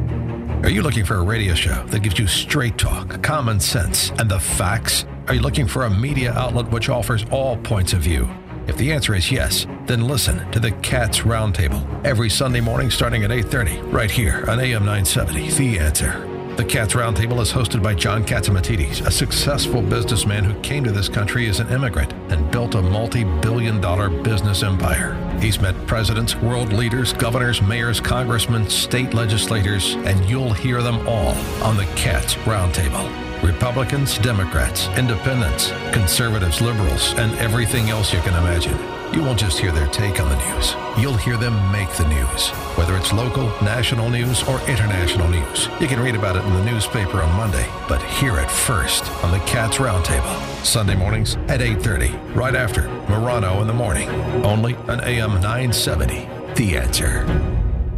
Are you looking for a radio show that gives you straight talk, common sense, and the facts? Are you looking for a media outlet which offers all points of view? If the answer is yes, then listen to the Cats Roundtable every Sunday morning starting at eight thirty, right here on A M nine seventy, The Answer. The Cats Roundtable is hosted by John Catsimatidis, a successful businessman who came to this country as an immigrant and built a multi-billion dollar business empire. He's met presidents, world leaders, governors, mayors, congressmen, state legislators, and you'll hear them all on the Cats Roundtable. Republicans, Democrats, independents, conservatives, liberals, and everything else you can imagine. You won't just hear their take on the news. You'll hear them make the news, whether it's local, national news, or international news. You can read about it in the newspaper on Monday, but hear it first on the Cats Roundtable. Sunday mornings at eight thirty, right after Morano in the Morning. Only on A M nine seventy, The Answer.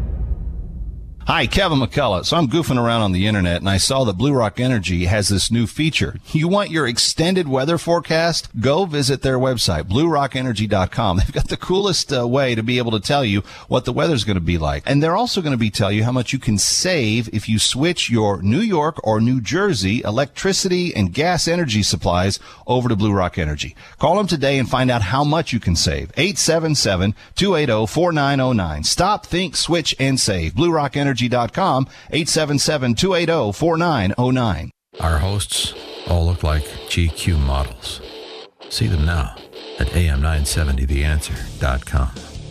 Hi, Kevin McCullough. So I'm goofing around on the internet, and I saw that Blue Rock Energy has this new feature. You want your extended weather forecast? Go visit their website, blue rock energy dot com. They've got the coolest uh, way to be able to tell you what the weather's going to be like. And they're also going to be tell you how much you can save if you switch your New York or New Jersey electricity and gas energy supplies over to Blue Rock Energy. Call them today and find out how much you can save. eight seven seven, two eight zero, four nine zero nine. Stop, think, switch, and save. blue rock energy dot com, eight seven seven, two eight zero, four nine zero nine. Our hosts all look like G Q models. See them now at A M nine seventy the answer dot com.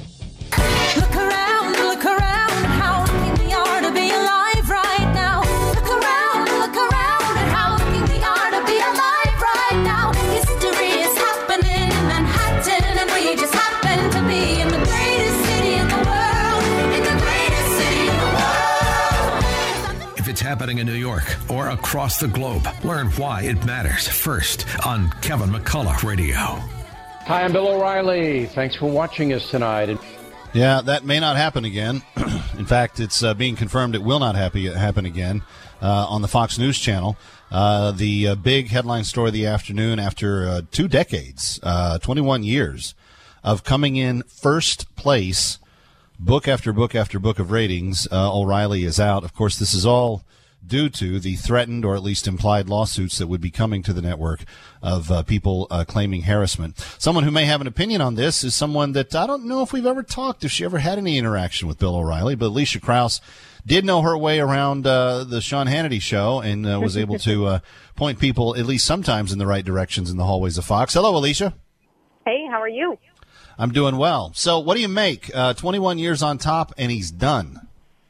Look around, look around, how lucky we are to be alive right now. Look around, look around, and how lucky we are to be alive right now. History is happening in Manhattan, and we just happen to be in the greatest city in the world, in the greatest city in the world. If it's happening in New York or across the globe, learn why it matters first on Kevin McCullough Radio. Hi, I'm Bill O'Reilly. Thanks for watching us tonight. Yeah, that may not happen again. In fact, it's uh, being confirmed it will not happy, happen again uh, on the Fox News channel. Uh, the uh, big headline story of the afternoon, after uh, two decades, uh, twenty-one years of coming in first place, book after book after book of ratings, uh, O'Reilly is out. Of course, this is all due to the threatened or at least implied lawsuits that would be coming to the network of uh, people uh, claiming harassment. Someone who may have an opinion on this is someone that I don't know if we've ever talked, if she ever had any interaction with Bill O'Reilly, but Alicia Krause did know her way around uh, the Sean Hannity show and uh, was able to uh, point people, at least sometimes, in the right directions in the hallways of Fox. Hello, Alicia. Hey, how are you? I'm doing well. So what do you make? Uh, twenty-one years on top, and he's done.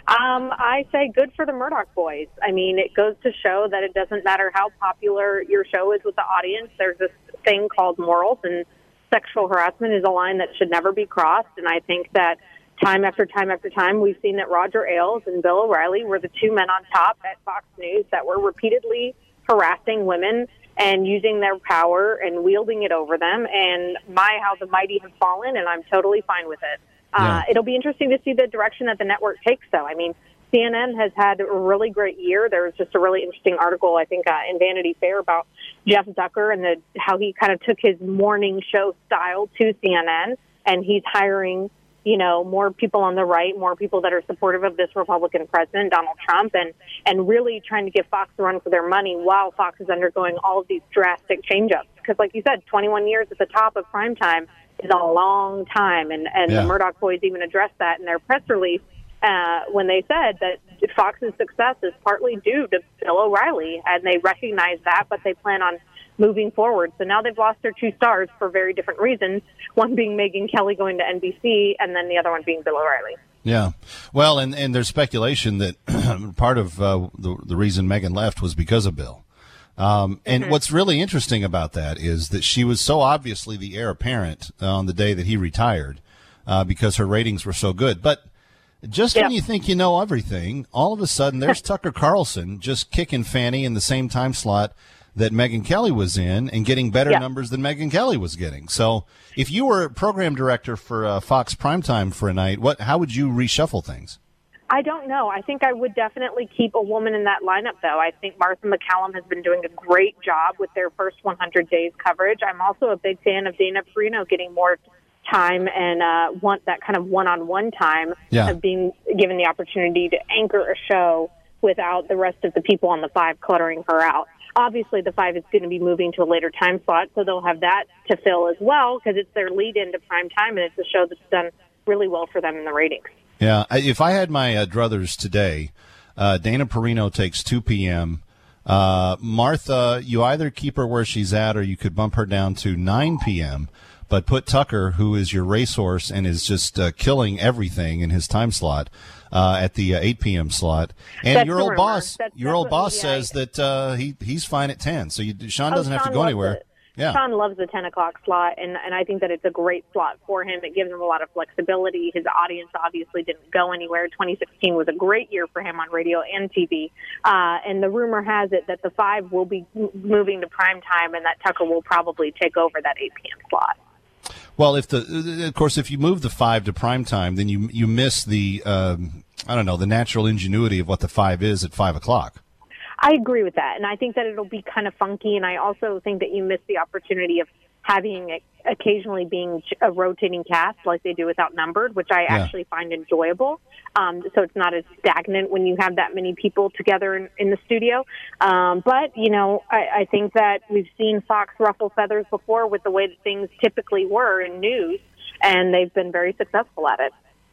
Um, I say good for the Murdoch boys. I mean, it goes to show that it doesn't matter how popular your show is with the audience. There's this thing called morals, and sexual harassment is a line that should never be crossed. And I think that time after time after time, we've seen that Roger Ailes and Bill O'Reilly were the two men on top at Fox News that were repeatedly harassing women and using their power and wielding it over them. And my, how the mighty have fallen, and I'm totally fine with it. Uh, it'll be interesting to see the direction that the network takes, though. I mean, C N N has had a really great year. There was just a really interesting article, I think, uh, in Vanity Fair about Jeff Zucker and the, how he kind of took his morning show style to C N N, and he's hiring, you know, more people on the right, more people that are supportive of this Republican president, Donald Trump, and, and really trying to give Fox a run for their money while Fox is undergoing all of these drastic change-ups. Because, like you said, twenty-one years at the top of primetime is a long time, and, and Yeah. the Murdoch boys even addressed that in their press release uh, when they said that Fox's success is partly due to Bill O'Reilly, and they recognize that, but they plan on moving forward. So now they've lost their two stars for very different reasons, one being Megyn Kelly going to N B C, and then the other one being Bill O'Reilly. Yeah. Well, and, and there's speculation that part of uh, the, the reason Megyn left was because of Bill. Um, and Mm-hmm. what's really interesting about that is that she was so obviously the heir apparent uh, on the day that he retired uh, because her ratings were so good. But just when Yeah. you think you know everything, all of a sudden there's Tucker Carlson just kicking Fanny in the same time slot that Megyn Kelly was in and getting better Yeah. numbers than Megyn Kelly was getting. So if you were program director for uh, Fox Primetime for a night, what how would you reshuffle things? I don't know. I think I would definitely keep a woman in that lineup, though. I think Martha McCallum has been doing a great job with their first one hundred days coverage. I'm also a big fan of Dana Perino getting more time and uh, want that kind of one-on-one time Yeah. of being given the opportunity to anchor a show without the rest of the people on the five cluttering her out. Obviously, the five is going to be moving to a later time slot, so they'll have that to fill as well because it's their lead into prime time, and it's a show that's done really well for them in the ratings. Yeah, I- if I had my uh, druthers today, uh, Dana Perino takes two p.m. Uh, Martha, you either keep her where she's at or you could bump her down to nine p.m., but put Tucker, who is your racehorse and is just uh, killing everything in his time slot, uh, at the uh, eight p.m. slot. And That's your the old rumor. boss, That's- your that's old what boss we- says that uh, he he's fine at ten, so you, Sean doesn't Oh, have to Sean go loves anywhere. it. Yeah. Sean loves the ten o'clock slot, and, and I think that it's a great slot for him. It gives him a lot of flexibility. His audience obviously didn't go anywhere. twenty sixteen was a great year for him on radio and T V. Uh, and the rumor has it that the five will be m- moving to prime time, and that Tucker will probably take over that eight p.m. slot. Well, if the of course if you move the five to prime time, then you you miss the um, I don't know the natural ingenuity of what the five is at five o'clock. I agree with that, and I think that it'll be kind of funky, and I also think that you miss the opportunity of having it occasionally being a rotating cast like they do with Outnumbered, which I Yeah. actually find enjoyable. Um, so it's not as stagnant when you have that many people together in, in the studio. Um, but, you know, I, I think that we've seen Fox ruffle feathers before with the way that things typically were in news, and they've been very successful at it.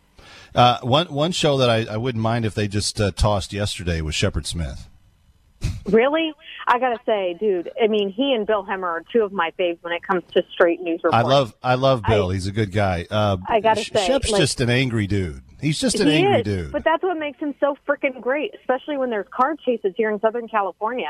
Uh, one one show that I, I wouldn't mind if they just uh, tossed yesterday was Shepard Smith. Really? I got to say, dude, I mean, he and Bill Hemmer are two of my faves when it comes to straight news I reporting. love I love Bill. I- He's a good guy. Uh, I gotta Sh- say, Shep's like- just an angry dude. He's just an he angry is, dude. But that's what makes him so freaking great, especially when there's car chases here in Southern California.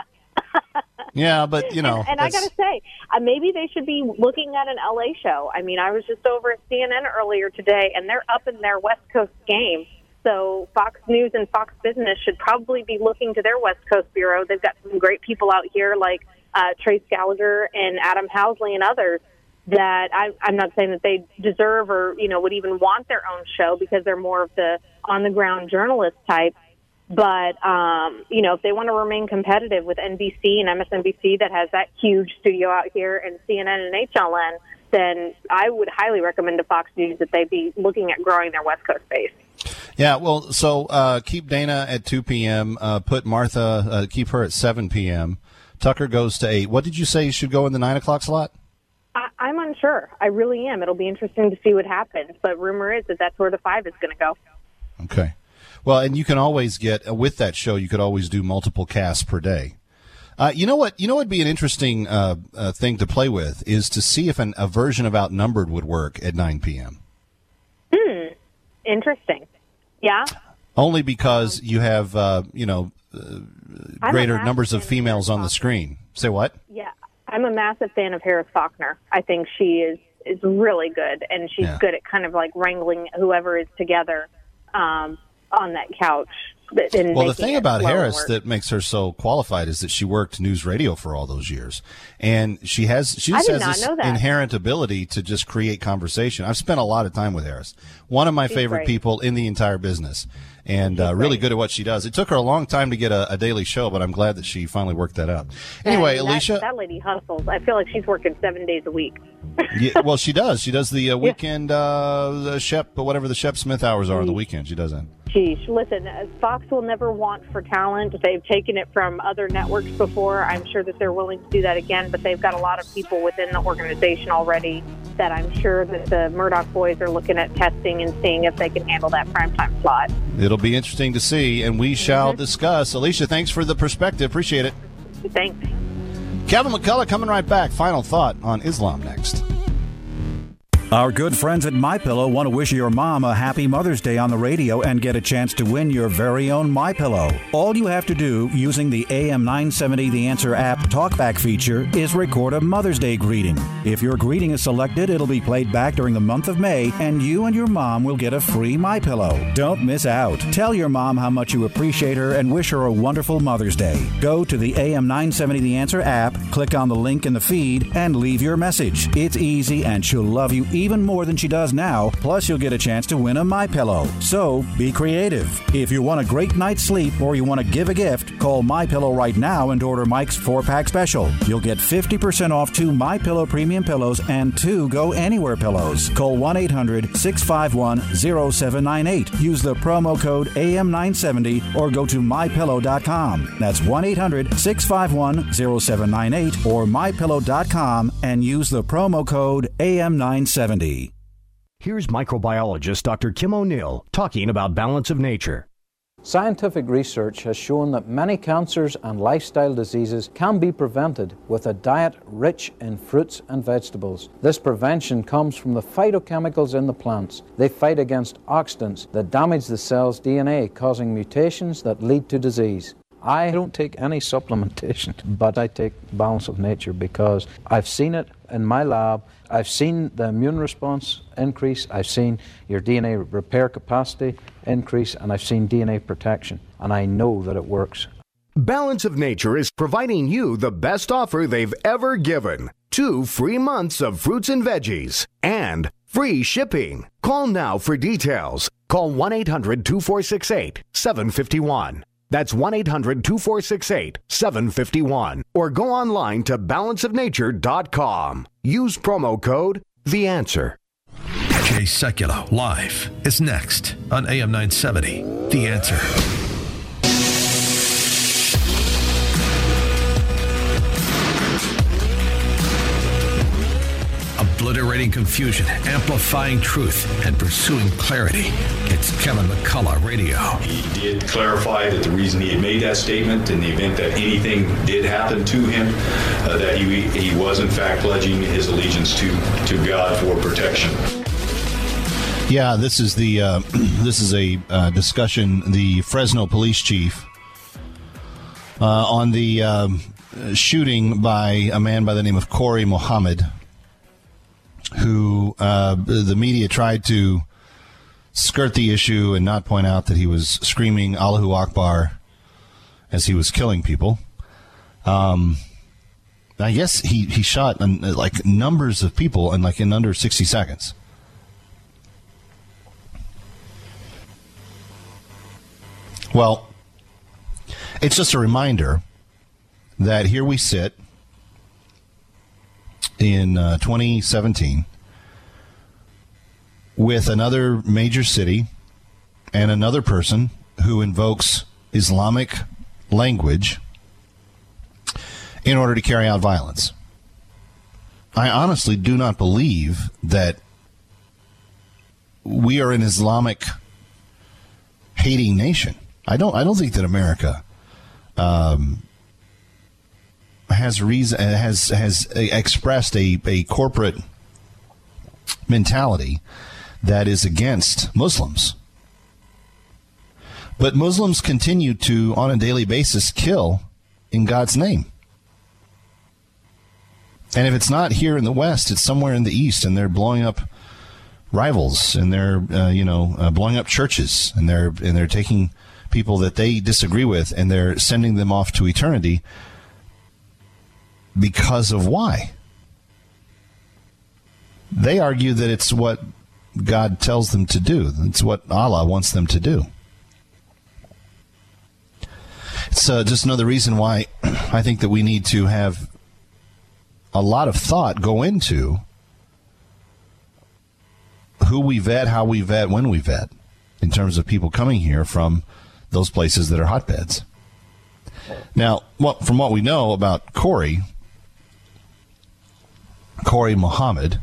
Yeah, but you know, and and I that's- got to say, uh, maybe they should be looking at an L A show. I mean, I was just over at C N N earlier today, and they're up in their West Coast game. So Fox News and Fox Business should probably be looking to their West Coast bureau. They've got some great people out here like uh, Trace Gallagher and Adam Housley and others that I, I'm not saying that they deserve or, you know, would even want their own show because they're more of the on-the-ground journalist type. But, um, you know, if they want to remain competitive with N B C and M S N B C that has that huge studio out here and C N N and H L N, then I would highly recommend to Fox News that they be looking at growing their West Coast base. Yeah, well, so uh, keep Dana at two p.m., uh, put Martha, uh, keep her at seven p.m., Tucker goes to eight. What did you say should go in the nine o'clock slot? I, I'm unsure. I really am. It'll be interesting to see what happens. But rumor is that that's where the five is going to go. Okay. Well, and you can always get, uh, with that show, you could always do multiple casts per day. Uh, you know what? You know what would be an interesting uh, uh, thing to play with is to see if an, a version of Outnumbered would work at nine p.m. Hmm. Interesting. Yeah. Only because you have, uh, you know, uh, greater numbers of females on the screen. Say what? Yeah, I'm a massive fan of Harris Faulkner. I think she is, is really good, and she's Yeah. good at kind of like wrangling whoever is together um, on that couch. And Well, the making thing it about flow and Harris work. that makes her so qualified is that she worked news radio for all those years, and she has she I just did has not this know that. inherent ability to just create conversation. I've spent a lot of time with Harris, one of my She's favorite great. people in the entire business, and uh, really good at what she does. It took her a long time to get a, a daily show, but I'm glad that she finally worked that out. Anyway, And that, Alicia. that lady hustles. I feel like she's working seven days a week. Yeah, well, she does. She does the uh, weekend, uh, the Shep, whatever the Shep Smith hours are on the weekend. She does that. Geez, listen, uh, Fox will never want for talent. They've taken it from other networks before. I'm sure that they're willing to do that again, but they've got a lot of people within the organization already that I'm sure that the Murdoch boys are looking at testing and seeing if they can handle that primetime slot. It'll be interesting to see, and we shall discuss. Alicia, thanks for the perspective. Appreciate it. Thanks. Kevin McCullough coming right back. Final thought on Islam next. Our good friends at MyPillow want to wish your mom a happy Mother's Day on the radio and get a chance to win your very own MyPillow. All you have to do using the A M nine seventy The Answer app talkback feature is record a Mother's Day greeting. If your greeting is selected, it'll be played back during the month of May, and you and your mom will get a free MyPillow. Don't miss out. Tell your mom how much you appreciate her and wish her a wonderful Mother's Day. Go to the A M nine seventy The Answer app, click on the link in the feed, and leave your message. It's easy, and she'll love you even more than she does now. Plus, you'll get a chance to win a MyPillow. So, be creative. If you want a great night's sleep or you want to give a gift, call MyPillow right now and order Mike's four-pack special. You'll get fifty percent off two MyPillow premium pillows and two Go Anywhere pillows. Call one eight hundred six five one zero seven nine eight. Use the promo code A M nine seventy or go to my pillow dot com. That's one eight hundred six five one zero seven nine eight or my pillow dot com and use the promo code A M nine seventy. Here's microbiologist Doctor Kim O'Neill talking about balance of nature. Scientific research has shown that many cancers and lifestyle diseases can be prevented with a diet rich in fruits and vegetables. This prevention comes from the phytochemicals in the plants. They fight against oxidants that damage the cell's D N A, causing mutations that lead to disease. I don't take any supplementation, but I take Balance of Nature because I've seen it in my lab. I've seen the immune response increase. I've seen your D N A repair capacity increase, and I've seen D N A protection, and I know that it works. Balance of Nature is providing you the best offer they've ever given. Two free months of fruits and veggies and free shipping. Call now for details. Call one eight hundred two four six eight seven five one. That's one eight hundred two four six eight seven five one. Or go online to balance of nature dot com. Use promo code The Answer. Jay Sekulow live is next on A M nine seventy. The Answer. Obliterating confusion, amplifying truth, and pursuing clarity. It's Kevin McCullough Radio. He did clarify that the reason he had made that statement in the event that anything did happen to him, uh, that he he was in fact pledging his allegiance to to God for protection. Yeah, this is the uh, this is a uh, discussion. The Fresno police chief uh, on the um, shooting by a man by the name of Corey Mohammed, who uh, the media tried to skirt the issue and not point out that he was screaming Allahu Akbar as he was killing people. Um, I guess he, he shot um, like numbers of people in like in under sixty seconds. Well, it's just a reminder that here we sit in uh, twenty seventeen with another major city and another person who invokes Islamic language in order to carry out violence. I honestly do not believe that we are an Islamic hating nation. I don't I don't think that America um, has reason has has expressed a, a corporate mentality that is against Muslims. But Muslims continue to, on a daily basis, kill in God's name. And if it's not here in the West, it's somewhere in the East, and they're blowing up rivals, and they're, uh, you know, uh, blowing up churches, and they're and they're taking people that they disagree with, and they're sending them off to eternity because of why? They argue that it's what God tells them to do. It's what Allah wants them to do. It's uh, just another reason why I think that we need to have a lot of thought go into who we vet, how we vet, when we vet, in terms of people coming here from those places that are hotbeds. Now, what, from what we know about Corey, Corey Muhammad,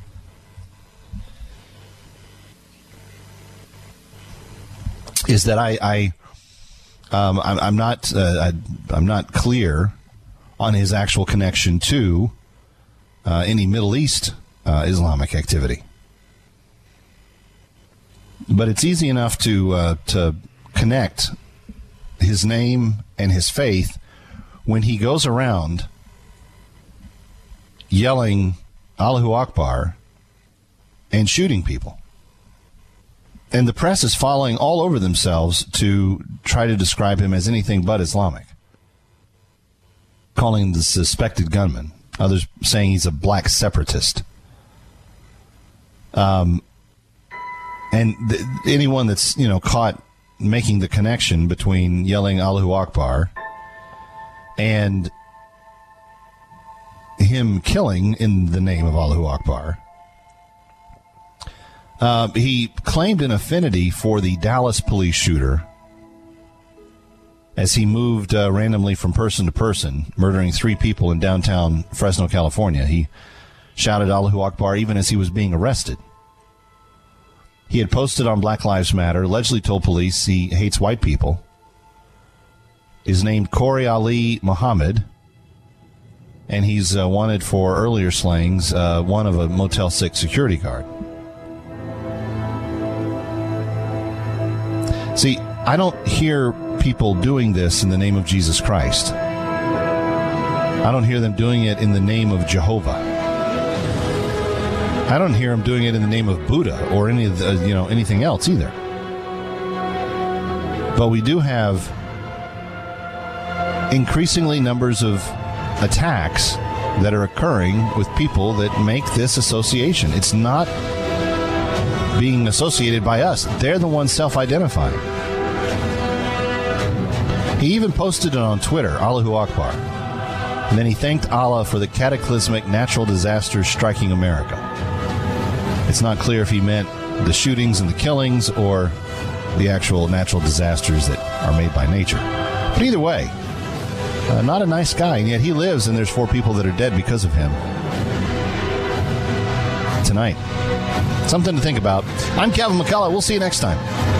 is that I, I um, I'm, I'm not uh, I, I'm not clear on his actual connection to uh, any Middle East uh, Islamic activity. But it's easy enough to uh, to connect his name and his faith when he goes around yelling Allahu Akbar and shooting people. And the press is falling all over themselves to try to describe him as anything but Islamic, calling him the suspected gunman. Others saying he's a black separatist. Um, and th- anyone that's, you know, caught making the connection between yelling Allahu Akbar and him killing in the name of Allahu Akbar. Uh, he claimed an affinity for the Dallas police shooter as he moved uh, randomly from person to person, murdering three people in downtown Fresno, California. He shouted Allahu Akbar even as he was being arrested. He had posted on Black Lives Matter, allegedly told police he hates white people, is named Corey Ali Muhammad, and he's uh, wanted for earlier slayings, uh, one of a Motel six security guard. See, I don't hear people doing this in the name of Jesus Christ. I don't hear them doing it in the name of Jehovah. I don't hear them doing it in the name of Buddha or any of the, you know, anything else either. But we do have increasingly numbers of attacks that are occurring with people that make this association. It's not being associated by us. They're the ones self-identifying. He even posted it on Twitter, Allahu Akbar. And then he thanked Allah for the cataclysmic natural disasters striking America. It's not clear if he meant the shootings and the killings or the actual natural disasters that are made by nature. But either way, uh, not a nice guy, and yet he lives, and there's four people that are dead because of him tonight. Something to think about. I'm Kevin McCullough. We'll see you next time.